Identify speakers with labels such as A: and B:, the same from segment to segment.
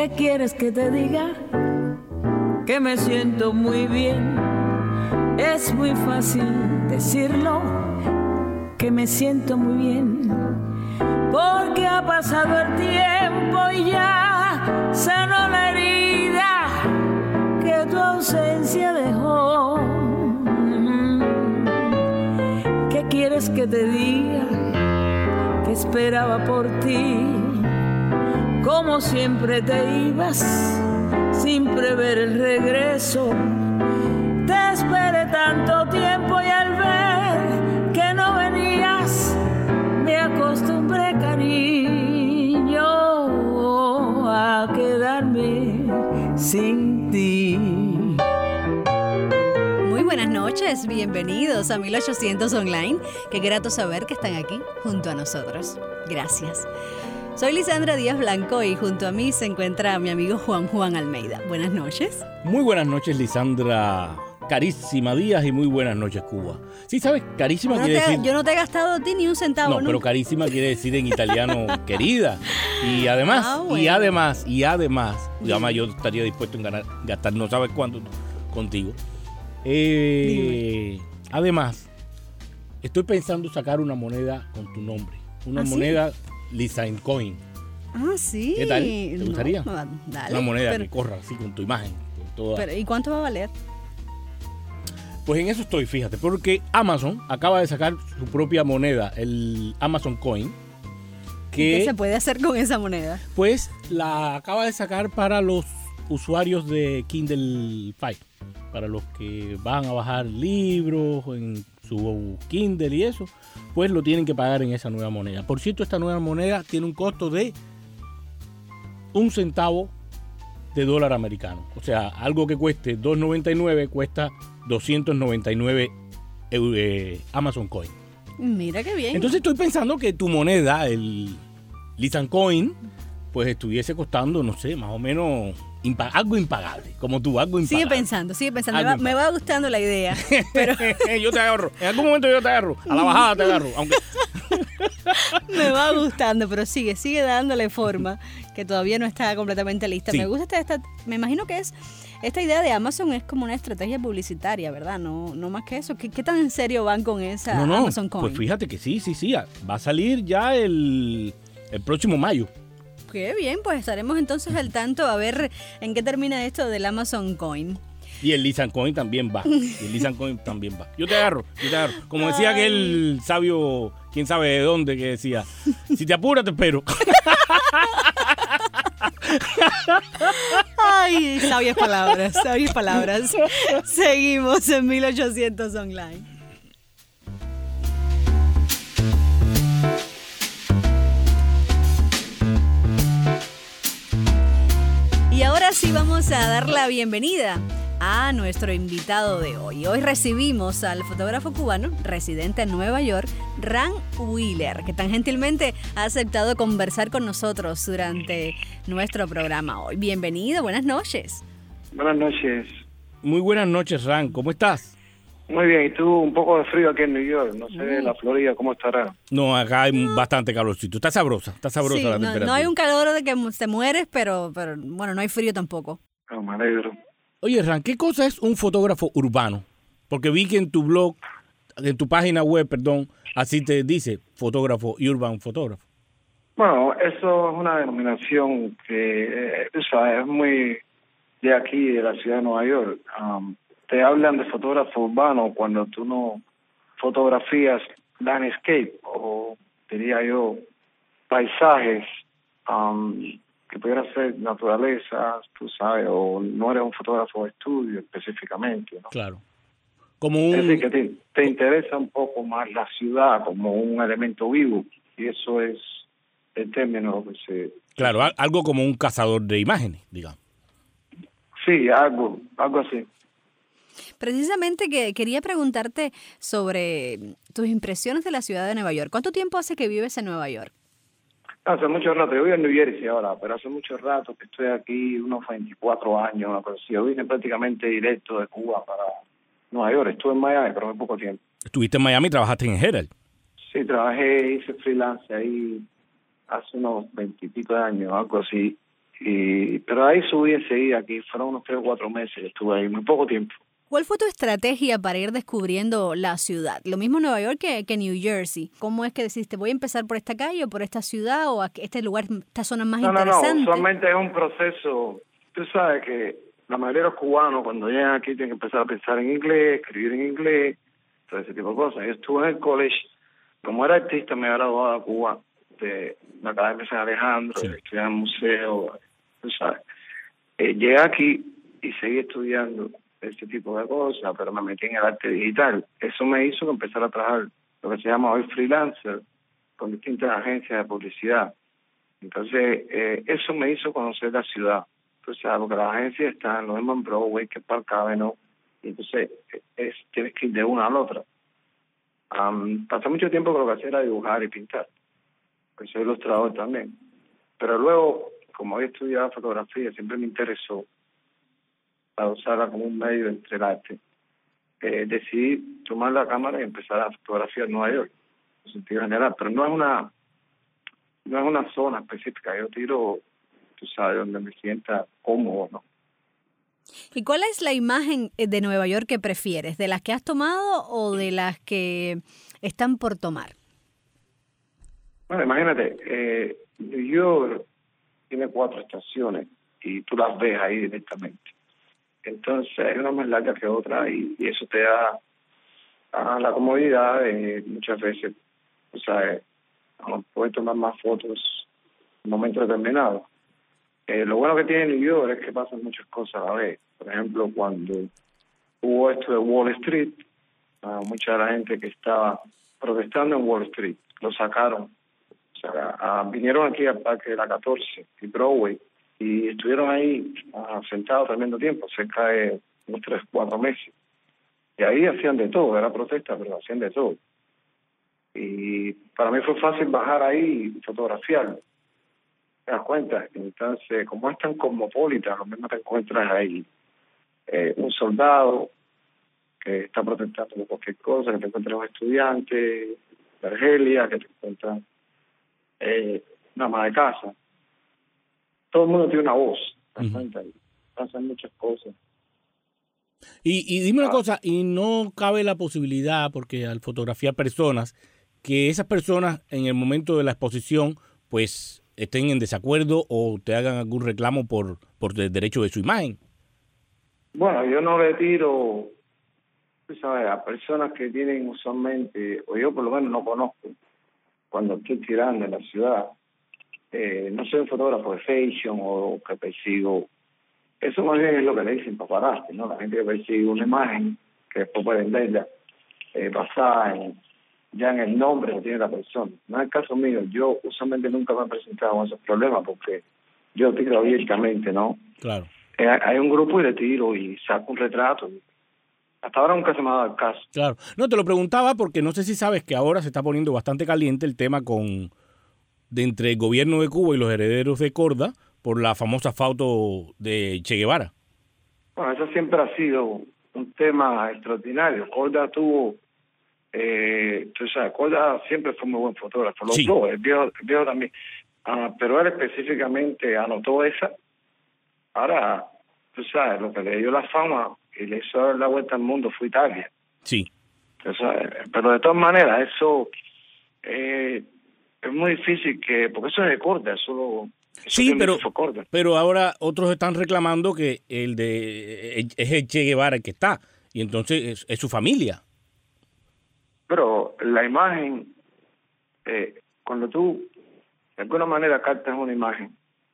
A: ¿Qué quieres que te diga? Que me siento muy bien. Es muy fácil decirlo, que me siento muy bien, porque ha pasado el tiempo y ya sanó la herida que tu ausencia dejó. ¿Qué quieres que te diga? Que esperaba por ti, como siempre te ibas sin prever el regreso. Te esperé tanto tiempo y al ver que no venías me acostumbré, cariño, a quedarme sin ti.
B: Muy buenas noches, bienvenidos a 1800 Online. Qué grato saber que están aquí junto a nosotros. Gracias. Soy Lisandra Díaz Blanco y junto a mí se encuentra mi amigo Juan Almeida. Buenas noches.
C: Muy buenas noches, Lisandra. Carísima Díaz y muy buenas noches, Cuba. Sí, ¿sabes? Carísima quiere decir...
B: Yo no te he gastado a ti ni un centavo.
C: No, pero carísima quiere decir en italiano querida. Y además,
B: bueno.
C: y además, yo estaría dispuesto en gastar no sabes cuánto contigo. Además, estoy pensando sacar una moneda con tu nombre. Una moneda Lisan Coin.
B: Ah, sí.
C: ¿Qué tal? ¿Te gustaría?
B: No, dale,
C: una moneda que corra así con tu imagen. Con toda...
B: ¿Y cuánto va a valer?
C: Pues en eso estoy, fíjate, porque Amazon acaba de sacar su propia moneda, el Amazon Coin.
B: ¿Qué se puede hacer con esa moneda?
C: Pues la acaba de sacar para los usuarios de Kindle Fire, para los que van a bajar libros en su Kindle y eso, pues lo tienen que pagar en esa nueva moneda. Por cierto, esta nueva moneda tiene un costo de 1 centavo de dólar americano. O sea, algo que cueste $2.99 cuesta 299 Amazon Coin.
B: Mira qué bien.
C: Entonces estoy pensando que tu moneda, el Lisan Coin, pues estuviese costando, no sé, más o menos algo impagable, como tú, algo impagable.
B: Sigue pensando. Me va gustando la idea. Pero...
C: yo te agarro, en algún momento yo te agarro, a la bajada te agarro, aunque...
B: Me va gustando, pero sigue dándole forma, que todavía no está completamente lista. Sí. Me gusta me imagino que esta idea de Amazon es como una estrategia publicitaria, ¿verdad? No más que eso. ¿Qué tan en serio van con esa Amazon Coin?
C: Pues fíjate que sí. Va a salir ya el próximo mayo.
B: Qué bien, pues estaremos entonces al tanto a ver en qué termina esto del Amazon Coin.
C: Y el Lisan Coin también va. Yo te agarro. Como decía aquel sabio, quién sabe de dónde, que decía, si te apuras te espero.
B: Ay, sabias palabras. Seguimos en 1800 Online. Y ahora sí vamos a dar la bienvenida a nuestro invitado de hoy. Hoy recibimos al fotógrafo cubano residente en Nueva York, Ran Wheeler, que tan gentilmente ha aceptado conversar con nosotros durante nuestro programa hoy. Bienvenido, buenas noches.
D: Buenas noches.
C: Muy buenas noches, Ran, ¿cómo estás?
D: Muy bien, y tú, un poco de frío aquí en New York, no sé, la Florida, ¿cómo estará?
C: No, acá hay bastante calorcito, está sabrosa sí, la temperatura.
B: No hay un calor de que te mueres, pero bueno, no hay frío tampoco.
D: No, me alegro.
C: Oye, Ran, ¿qué cosa es un fotógrafo urbano? Porque vi que en tu blog, en tu página web, así te dice, fotógrafo y urban fotógrafo.
D: Bueno, eso es una denominación que es muy de aquí, de la ciudad de Nueva York. Te hablan de fotógrafo urbano cuando tú no fotografías landscape o, diría yo, paisajes que pudieran ser naturaleza, tú sabes, o no eres un fotógrafo de estudio específicamente, ¿no?
C: Claro.
D: Es decir, que te interesa un poco más la ciudad como un elemento vivo, y eso es el término que se...
C: Claro, algo como un cazador de imágenes, digamos.
D: Sí, algo así.
B: Precisamente que quería preguntarte sobre tus impresiones de la ciudad de Nueva York. ¿Cuánto tiempo hace que vives en Nueva York?
D: Hace mucho rato, yo vivo en New Jersey ahora, pero hace mucho rato que estoy aquí, unos 24 años, pero sí, yo vine prácticamente directo de Cuba para Nueva York. Estuve en Miami, pero muy poco tiempo.
C: ¿Estuviste en Miami y trabajaste en Herald?
D: Sí, hice freelance ahí hace unos 20 y pico de años, algo así. Pero ahí subí enseguida, aquí fueron unos 3 o 4 meses que estuve ahí, muy poco tiempo.
B: ¿Cuál fue tu estrategia para ir descubriendo la ciudad? Lo mismo Nueva York que New Jersey. ¿Cómo es que decidiste, voy a empezar por esta calle o por esta ciudad o este lugar, esta zona más interesante?
D: No, usualmente es un proceso. Tú sabes que la mayoría de los cubanos cuando llegan aquí tienen que empezar a pensar en inglés, escribir en inglés, todo ese tipo de cosas. Yo estuve en el college, como era artista me había graduado a Cuba de la Academia de San Alejandro,
C: sí.
D: Estudié en el museo, tú sabes. Llegué aquí y seguí estudiando ese tipo de cosas, pero me metí en el arte digital. Eso me hizo empezar a trabajar lo que se llama hoy freelancer con distintas agencias de publicidad. Entonces, eso me hizo conocer la ciudad. Entonces, porque las agencias están, lo mismo en Broadway que Park Avenue, y entonces tienes que ir de una a la otra. Pasé mucho tiempo que lo que hacía era dibujar y pintar, pues soy ilustrador también. Pero luego, como había estudiado fotografía, siempre me interesó para usarla como un medio entre el arte. Decidí tomar la cámara y empezar a fotografiar en Nueva York, en sentido general, pero no es una zona específica. Yo tiro, tú sabes, donde me sienta cómodo, ¿no?
B: ¿Y cuál es la imagen de Nueva York que prefieres? ¿De las que has tomado o de las que están por tomar?
D: Bueno, imagínate, New York tiene 4 estaciones y tú las ves ahí directamente. Entonces, hay una más larga que otra y eso te da la comodidad de muchas veces, o sea, puedes tomar más fotos en momentos determinados. Lo bueno que tiene New York es que pasan muchas cosas a la vez. Por ejemplo, cuando hubo esto de Wall Street, mucha de la gente que estaba protestando en Wall Street lo sacaron. O sea, vinieron aquí al Parque de la 14 y Broadway y estuvieron ahí sentados tremendo tiempo, cerca de unos 3 o 4 meses. Y ahí hacían de todo, era protesta, pero hacían de todo. Y para mí fue fácil bajar ahí y fotografiarlo. ¿Te das cuenta? Entonces, como es tan cosmopolita, lo mismo te encuentras ahí. Un soldado que está protestando por cualquier cosa, que te encuentras un estudiante de Argelia, que te encuentras una ama de casa. Todo el mundo tiene una voz, ¿te das cuenta? Y pasan muchas cosas.
C: Y dime una cosa, y no cabe la posibilidad, porque al fotografiar personas, que esas personas en el momento de la exposición, pues estén en desacuerdo o te hagan algún reclamo por el derecho de su imagen.
D: Bueno, yo no le tiro, tú sabes, a personas que tienen usualmente, o yo por lo menos no conozco, cuando estoy tirando en la ciudad, no soy un fotógrafo de fashion o que persigo. Eso más bien es lo que le dicen paparazzi, ¿no? La gente que persigue una imagen que después puede venderla basada ya en el nombre que tiene la persona. No es el caso mío. Yo usualmente nunca me he presentado con esos problemas porque yo tiro abiertamente, ¿no?
C: Claro.
D: Hay un grupo y le tiro y saco un retrato. Hasta ahora nunca se me ha dado el caso.
C: Claro. No, te lo preguntaba porque no sé si sabes que ahora se está poniendo bastante caliente el tema de entre el gobierno de Cuba y los herederos de Korda por la famosa foto de Che Guevara.
D: Bueno, eso siempre ha sido un tema extraordinario. Korda tuvo, tú sabes, Korda siempre fue muy buen fotógrafo. Los dos, el viejo también. Pero él específicamente anotó esa. Ahora, tú sabes, lo que le dio la fama y le hizo dar la vuelta al mundo fue Italia.
C: Sí.
D: Pero de todas maneras, eso es muy difícil porque eso es de Korda,
C: sí, pero ahora otros están reclamando que es el Che Guevara el que está, y entonces es su familia.
D: Pero la imagen, cuando tú de alguna manera captas una imagen,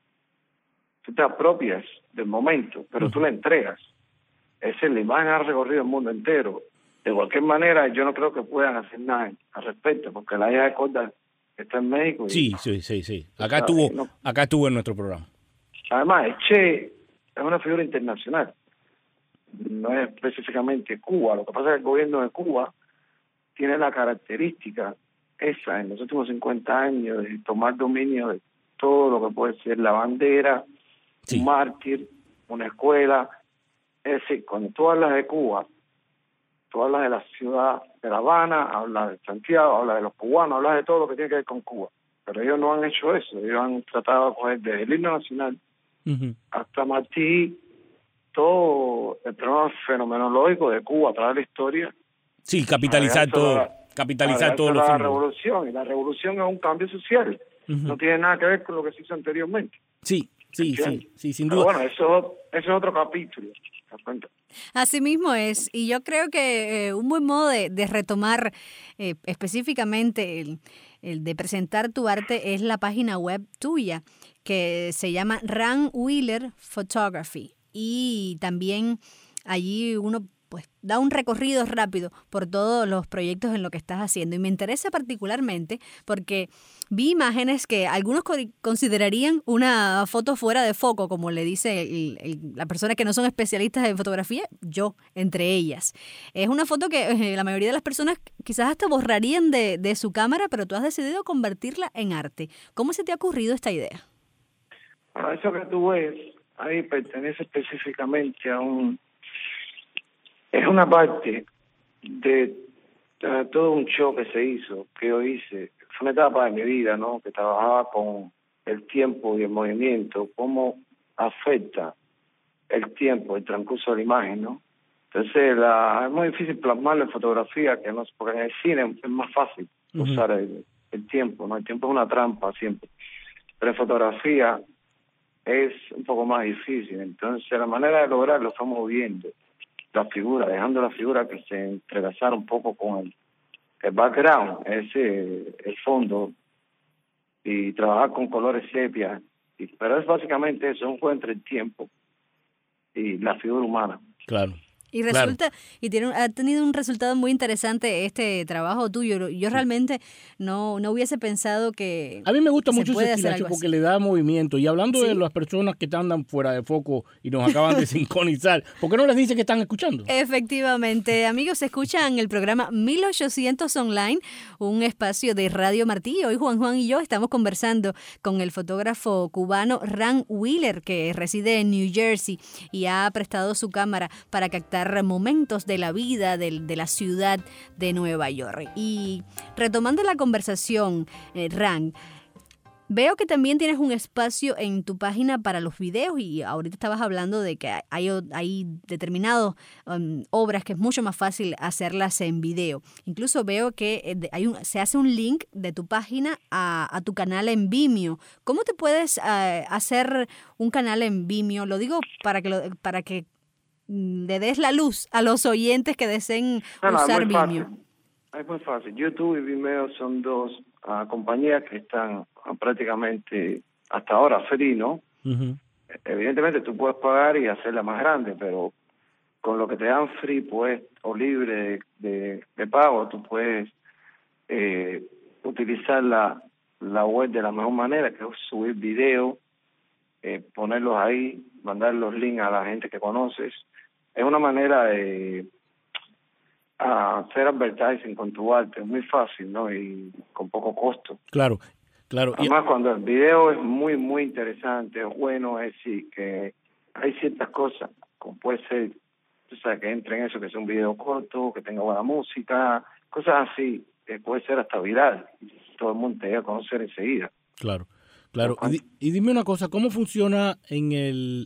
D: tú te apropias del momento, pero tú la entregas. La imagen ha recorrido el mundo entero. De cualquier manera, yo no creo que puedan hacer nada al respecto, porque la hija de Korda está en México.
C: Sí. Acá estuvo en nuestro programa.
D: Además, el Che es una figura internacional. No es específicamente Cuba. Lo que pasa es que el gobierno de Cuba tiene la característica esa en los últimos 50 años de tomar dominio de todo lo que puede ser la bandera, un mártir, una escuela. Es decir, cuando tú hablas de Cuba, tú hablas de la ciudad de La Habana, hablas de Santiago, hablas de los cubanos, hablas de todo lo que tiene que ver con Cuba. Pero ellos no han hecho eso. Ellos han tratado de coger desde el himno nacional hasta Martí, todo el problema fenomenológico de Cuba a través de la historia.
C: Sí, capitalizar todo. Capitalizar todos los símbolos.
D: Revolución, y la revolución es un cambio social. No tiene nada que ver con lo que se hizo anteriormente.
C: Sí, sin duda.
D: Pero bueno, eso es otro capítulo.
B: Así mismo es, y yo creo que un buen modo de retomar específicamente el de presentar tu arte es la página web tuya, que se llama Ran Wheeler Photography, y también allí uno pues da un recorrido rápido por todos los proyectos en lo que estás haciendo, y me interesa particularmente porque vi imágenes que algunos considerarían una foto fuera de foco, como le dice la persona que no son especialistas en fotografía, yo entre ellas. Es una foto que la mayoría de las personas quizás hasta borrarían de su cámara, pero tú has decidido convertirla en arte. ¿Cómo se te ha ocurrido esta idea?
D: Bueno, eso que tú ves ahí pertenece específicamente a es una parte de todo un show que se hizo, que yo hice. Fue una etapa de mi vida, ¿no? Que trabajaba con el tiempo y el movimiento, cómo afecta el tiempo, el transcurso de la imagen, ¿no? Entonces, es muy difícil plasmarlo en fotografía, porque en el cine es más fácil usar el tiempo, ¿no? El tiempo es una trampa siempre. Pero en fotografía es un poco más difícil. Entonces, la manera de lograrlo fue moviendo la figura, dejando la figura que se entrelazara un poco con el background, el fondo, y trabajar con colores sepia. Pero es básicamente eso, un juego entre el tiempo y la figura humana.
C: Claro.
B: Y resulta, ha tenido un resultado muy interesante este trabajo tuyo. Yo realmente no hubiese pensado que
C: a mí me gusta mucho ese estilo porque le da movimiento. Y hablando de las personas que andan fuera de foco y nos acaban de sincronizar, ¿por qué no les dice que están escuchando?
B: Efectivamente, amigos, escuchan el programa 1800 Online, un espacio de Radio Martí. Hoy Juan y yo estamos conversando con el fotógrafo cubano Ran Wheeler, que reside en New Jersey y ha prestado su cámara para captar momentos de la vida de la ciudad de Nueva York. Y retomando la conversación, Ran, veo que también tienes un espacio en tu página para los videos, y ahorita estabas hablando de que hay determinadas obras que es mucho más fácil hacerlas en video. Incluso veo que se hace un link de tu página a tu canal en Vimeo. ¿Cómo te puedes hacer un canal en Vimeo? Lo digo para que le des la luz a los oyentes que deseen usar Vimeo.
D: Es muy fácil. YouTube y Vimeo son dos compañías que están prácticamente hasta ahora free, ¿no? Evidentemente tú puedes pagar y hacerla más grande, pero con lo que te dan free, pues, o libre de pago, tú puedes utilizar la web de la mejor manera, que es subir videos, ponerlos ahí, mandar los links a la gente que conoces. Es una manera de hacer advertising con tu arte, es muy fácil, ¿no? Y con poco costo.
C: Claro.
D: Además, cuando el video es muy, muy interesante, es bueno, es decir, que hay ciertas cosas, como puede ser, tú sabes, que entre en eso, que sea un video corto, que tenga buena música, cosas así, que puede ser hasta viral, todo el mundo te llega a conocer enseguida.
C: Claro. Y dime una cosa, ¿cómo funciona en el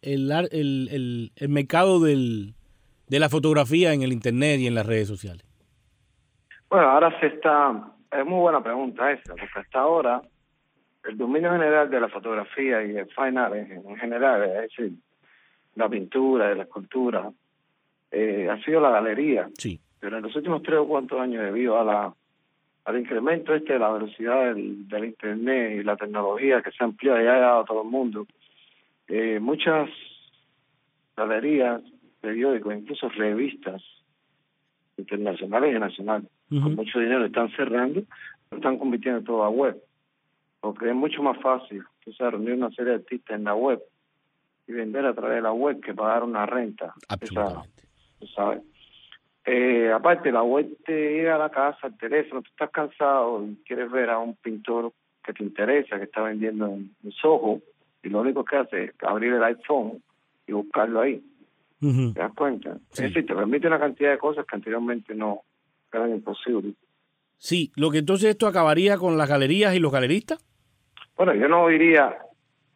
C: mercado de la fotografía en el internet y en las redes sociales?
D: Bueno, ahora es muy buena pregunta esa, porque hasta ahora el dominio general de la fotografía y el fine art en general, es decir, la pintura, la escultura, ha sido la galería.
C: Sí.
D: Pero en los últimos 3 o 4 años, debido al incremento de la velocidad del internet y la tecnología que se ha ampliado y ha llegado a todo el mundo, muchas galerías, periódicos, incluso revistas internacionales y nacionales, con mucho dinero están cerrando, están convirtiendo todo a web, porque es mucho más fácil reunir una serie de artistas en la web y vender a través de la web que pagar una renta.
C: Absolutamente.
D: ¿Sabes? Aparte, la web te llega a la casa, al teléfono, tú estás cansado y quieres ver a un pintor que te interesa, que está vendiendo en Soho, y lo único que hace es abrir el iPhone y buscarlo ahí. ¿Te das cuenta?
C: Sí.
D: Es decir, te permite una cantidad de cosas que anteriormente no eran imposibles.
C: Sí, lo que entonces esto acabaría con las galerías y los galeristas.
D: Bueno, yo no diría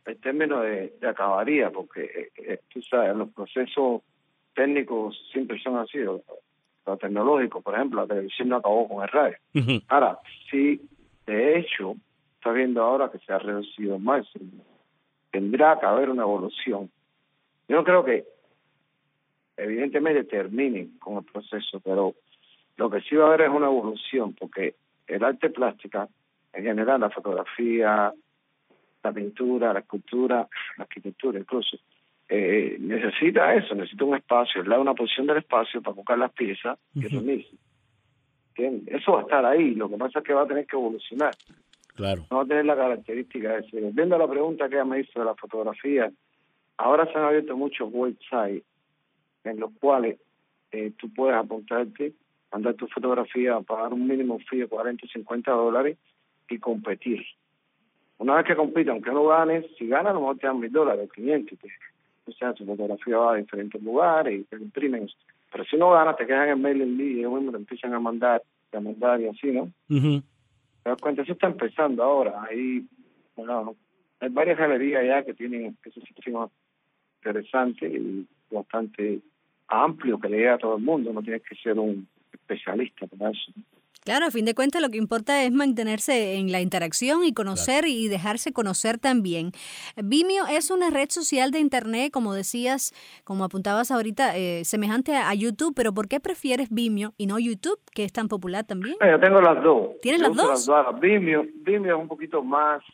D: el término de acabaría, porque tú sabes, los procesos técnicos siempre son así, lo tecnológico, por ejemplo, la televisión no acabó con el radio.
C: Uh-huh.
D: Ahora, sí, de hecho, está viendo ahora que se ha reducido más. Tendrá que haber una evolución. Yo no creo que evidentemente terminen con el proceso, pero lo que sí va a haber es una evolución, porque el arte plástica, en general, la fotografía, la pintura, la escultura, la arquitectura incluso, necesita eso, necesita un espacio, le da una posición del espacio para buscar las piezas y reunirse. Eso va a estar ahí, lo que pasa es que va a tener que evolucionar.
C: Claro.
D: No va a tener la característica de ese. Viendo la pregunta que ella me hizo de la fotografía, ahora se han abierto muchos websites en los cuales tú puedes apuntarte, mandar tu fotografía, pagar un mínimo fee de $40 o $50 y competir. Una vez que compite, aunque no ganes, si ganas, a lo mejor te dan $1,000, 500. O sea, tu fotografía va a diferentes lugares y te lo imprimen. Pero si no ganas, te quedan en mailing list y ellos mismos te empiezan a mandar y así, ¿no?
C: Uh-huh.
D: ¿Te das cuenta? Eso está empezando ahora. Hay varias galerías ya que tienen ese sistema interesante y bastante amplio que le llega a todo el mundo. No tienes que ser un especialista para eso.
B: Claro, a fin de cuentas lo que importa es mantenerse en la interacción y conocer y dejarse conocer también. Vimeo es una red social de internet, como decías, como apuntabas ahorita, semejante a YouTube, pero ¿por qué prefieres Vimeo y no YouTube, que es tan popular también?
D: Yo tengo las dos.
B: ¿Tienes las dos?
D: Vimeo es un poquito más,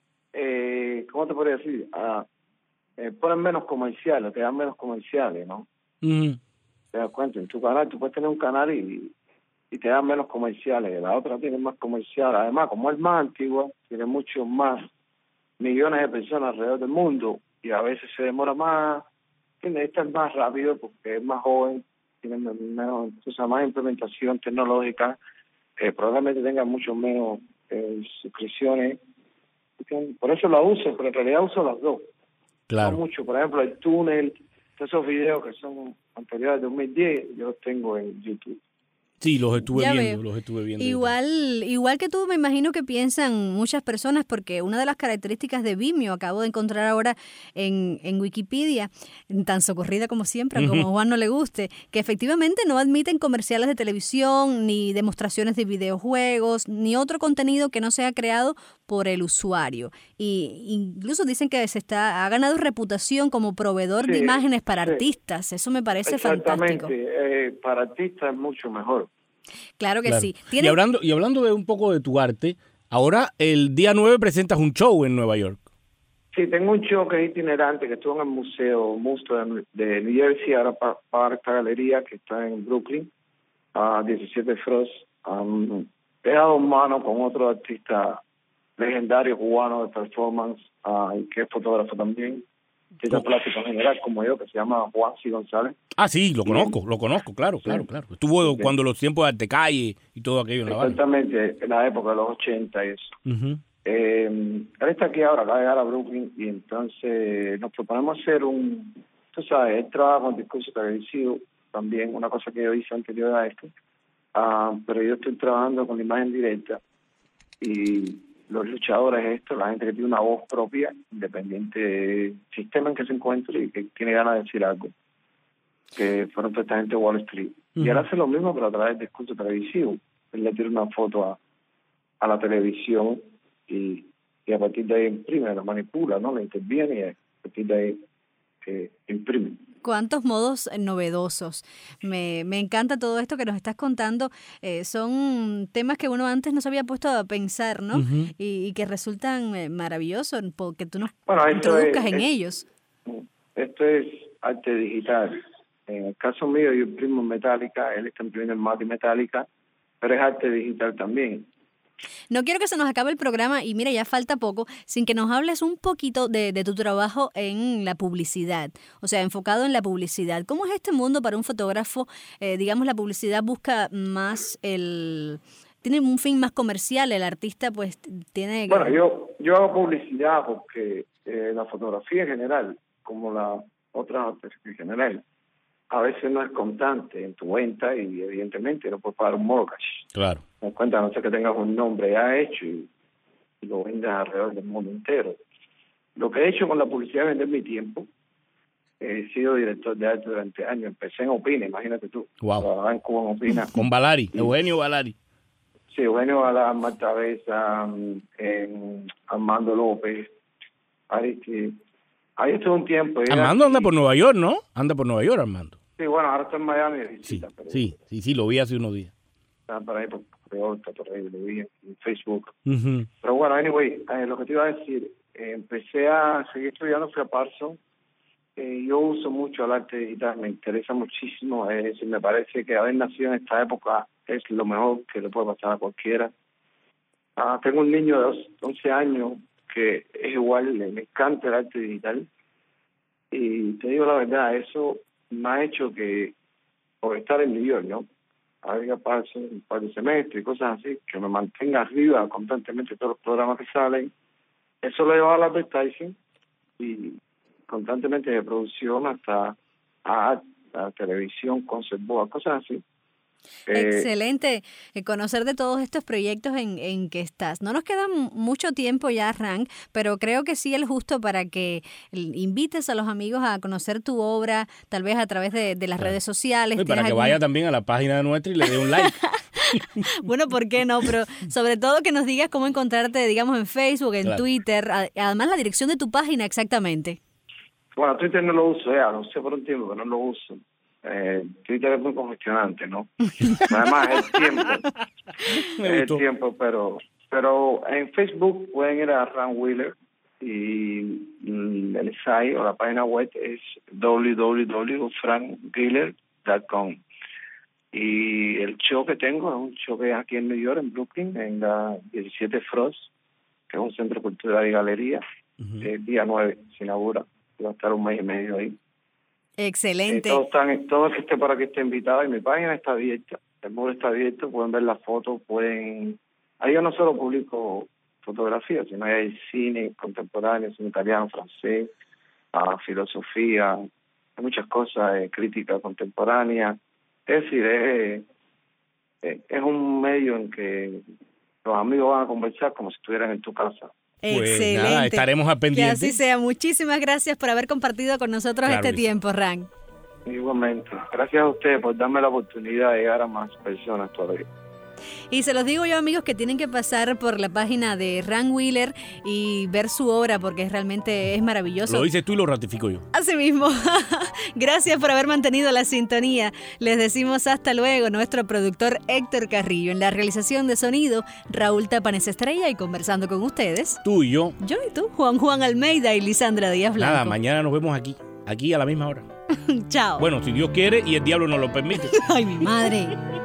D: ¿cómo te podría decir? Ponen menos comerciales, te dan menos comerciales, ¿no?
C: Uh-huh.
D: Te das cuenta, en tu canal, tú puedes tener un canal y te dan menos comerciales, la otra tiene más comerciales. Además, como es más antigua, tiene muchos más millones de personas alrededor del mundo y a veces se demora más. Esta es más rápido porque es más joven, tiene menos, más implementación tecnológica, probablemente tenga mucho menos suscripciones. Por eso la uso, pero en realidad uso las dos.
C: Claro.
D: No mucho, por ejemplo, el túnel, todos esos videos que son anteriores al 2010, yo los tengo en YouTube.
C: Sí, los estuve viendo.
B: Igual que tú, me imagino que piensan muchas personas, porque una de las características de Vimeo, acabo de encontrar ahora en Wikipedia, tan socorrida como siempre, como a Juan no le guste, que efectivamente no admiten comerciales de televisión, ni demostraciones de videojuegos, ni otro contenido que no sea creado por el usuario. Y incluso dicen que ha ganado reputación como proveedor de imágenes para artistas. Eso me parece fantástico.
D: Para artistas es mucho mejor.
B: Claro que sí.
C: Y hablando de un poco de tu arte, ahora el día 9 presentas un show en Nueva York.
D: Sí, tengo un show que es itinerante, que estuvo en el Museo de New Jersey, ahora para esta galería que está en Brooklyn, 17 Frost. He dado mano con otro artista legendario cubano de performance, que es fotógrafo también, artista plástico en general, como yo, que se llama Juan C. González.
C: Ah, sí, lo conozco, claro. Estuvo cuando los tiempos de Arte Calle y todo aquello en La Habana.
D: Exactamente, en la época de los 80 y eso.
C: Uh-huh.
D: Él está aquí ahora, acaba de llegar a Brooklyn, y entonces nos proponemos hacer tú sabes, él trabaja con discurso televisivo, también una cosa que yo hice anterior a esto, pero yo estoy trabajando con la imagen directa, y los luchadores la gente que tiene una voz propia, independiente del sistema en que se encuentre y que tiene ganas de decir algo, que fueron toda esta gente de Wall Street. Uh-huh. Y él hace lo mismo, pero a través del discurso televisivo. Él le tira una foto a la televisión y a partir de ahí imprime, la manipula, ¿no? La interviene y a partir de ahí imprime.
B: Cuántos modos novedosos. Me encanta todo esto que nos estás contando. Son temas que uno antes no se había puesto a pensar, ¿no? Uh-huh. Y que resultan maravillosos porque tú nos introduzcas en ellos.
D: Esto es arte digital. En el caso mío, yo imprimo en metálica, él está imprimiendo en mate y metálica, pero es arte digital también.
B: No quiero que se nos acabe el programa, y mira, ya falta poco, sin que nos hables un poquito de tu trabajo en la publicidad, o sea, enfocado en la publicidad. ¿Cómo es este mundo para un fotógrafo? Digamos, la publicidad busca más tiene un fin más comercial, el artista pues tiene...
D: Bueno, yo hago publicidad porque la fotografía en general, como la otra artes en general, a veces no es constante en tu venta y evidentemente no puedes pagar un mortgage.
C: Claro.
D: Me das cuenta, no sé que tengas un nombre ya hecho y lo vendas alrededor del mundo entero. Lo que he hecho con la publicidad es vender mi tiempo. He sido director de arte durante años. Empecé en Opina, imagínate tú.
C: Wow.
D: Trabajaba en Cuba en Opina.
C: Con Valari, Eugenio Valari.
D: Sí, Eugenio Valari, Marta Besa, Armando López, Aristide. Ahí estuve un tiempo.
C: Armando anda por Nueva York, ¿no? Anda por Nueva York, Armando.
D: Sí, bueno, ahora está en Miami de visita.
C: Sí, sí, lo vi hace unos días.
D: Está por ahí, lo vi en Facebook.
C: Uh-huh.
D: Pero bueno, anyway, lo que te iba a decir, empecé a seguir estudiando, fui a Parsons. Yo uso mucho el arte digital, me interesa muchísimo. Me parece que haber nacido en esta época es lo mejor que le puede pasar a cualquiera. Tengo un niño de 11 años que es igual, le encanta el arte digital. Y te digo la verdad, eso me ha hecho que, por estar en New York, ¿no? Había pasado un par de semestres y cosas así, que me mantenga arriba constantemente todos los programas que salen. Eso lo llevaba al advertising y constantemente de producción hasta a televisión, concept board, cosas así.
B: Excelente conocer de todos estos proyectos en que estás. No nos queda mucho tiempo ya, Ran, pero creo que sí es justo para que invites a los amigos a conocer tu obra, tal vez a través de las redes sociales.
C: Y para que vaya también a la página nuestra y le dé un like.
B: Bueno, ¿por qué no? Pero sobre todo que nos digas cómo encontrarte, digamos, en Facebook, en Twitter, además la dirección de tu página exactamente.
D: Bueno, Twitter no lo uso ya, lo usé por un tiempo, pero no lo uso. Twitter es muy congestionante, ¿no? Además, el tiempo, pero en Facebook pueden ir a Ran Wheeler y el site o la página web es www.frankwheeler.com. Y el show que tengo es un show que es aquí en New York, en Brooklyn, en la 17 Frost, que es un centro cultural y galería. El día 9 se inaugura, va a estar un mes y medio ahí.
B: Excelente.
D: Todo el que esté por aquí está invitado y mi página está abierta. El muro está abierto, pueden ver las fotos, Ahí yo no solo publico fotografías, sino hay cine contemporáneo, cine italiano, francés, filosofía, hay muchas cosas, crítica contemporánea. Es decir, es un medio en que los amigos van a conversar como si estuvieran en tu casa.
B: Excelente.
C: Pues nada, estaremos al pendiente.
B: Que así sea. Muchísimas gracias por haber compartido con nosotros este tiempo, Ran.
D: Igualmente. Gracias a ustedes por darme la oportunidad de llegar a más personas todavía.
B: Y se los digo yo, amigos, que tienen que pasar por la página de Ran Wheeler y ver su obra porque realmente es maravilloso.
C: Lo dices tú y lo ratifico yo.
B: Así mismo. Gracias por haber mantenido la sintonía. Les decimos hasta luego. Nuestro productor Héctor Carrillo. En la realización de sonido, Raúl Tapanes Estrella, y conversando con ustedes.
C: Tú y yo.
B: Yo y tú, Juan Almeida y Lisandra Díaz Blanco.
C: Nada, mañana nos vemos aquí a la misma hora.
B: Chao.
C: Bueno, si Dios quiere y el diablo nos lo permite.
B: Ay, mi madre.